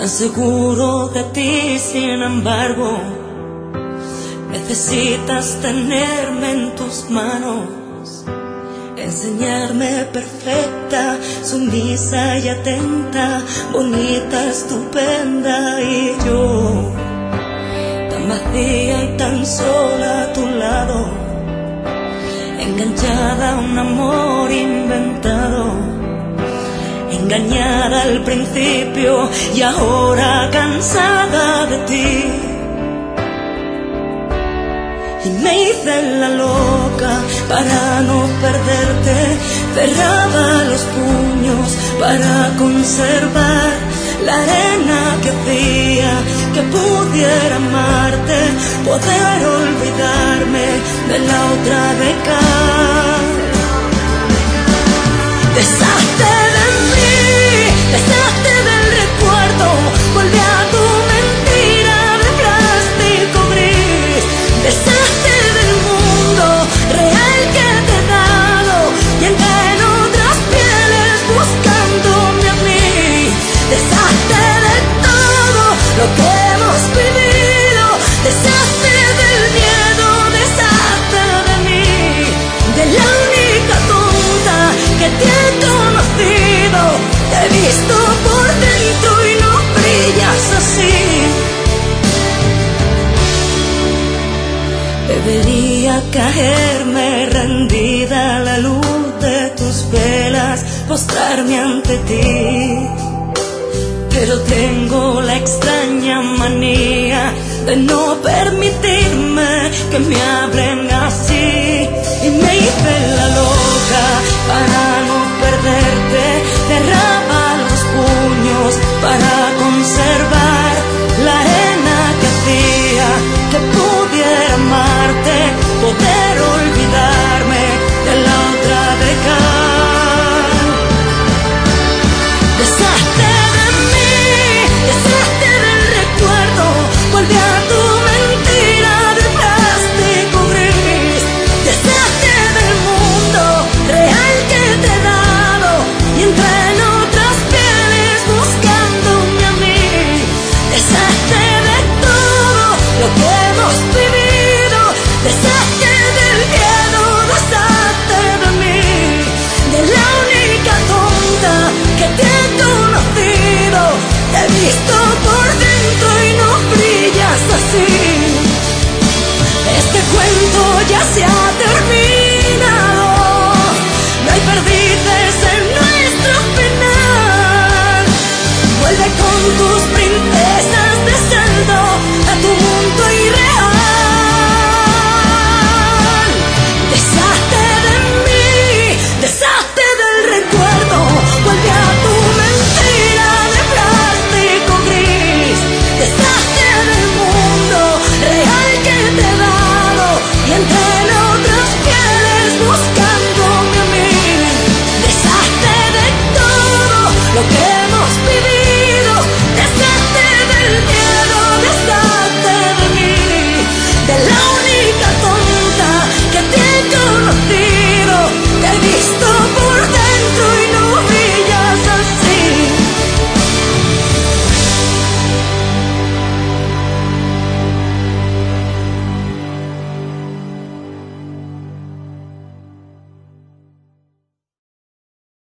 tan seguro de ti, sin embargo, necesitas tenerme en tus manos, enseñarme perfecta, sumisa y atenta, bonita, estupenda, y yo tan vacía y tan sola a tu lado, enganchada a un amor inventado, engañada al principio y ahora cansada de ti. Y me hice la loca para no perderte, cerraba los puños para conservar la arena que hacía que pudiera amarte, poder olvidarme de la otra beca. Deshazte de mí, deshazte del recuerdo, vuelve a tu mentira de plástico gris. Deshazte del mundo real que te he dado y entra en otras pieles buscándome a mí. Deshazte de todo lo que hemos vivido, deshazte del miedo, deshazte de mí, de la única tonta que te he conocido. Te he visto por dentro y no brillas así. Debería caerme rendida a la luz de tus velas, postrarme ante ti, pero tengo la extraña manía de no permitirme que me hablen así. Y me hice la loca para no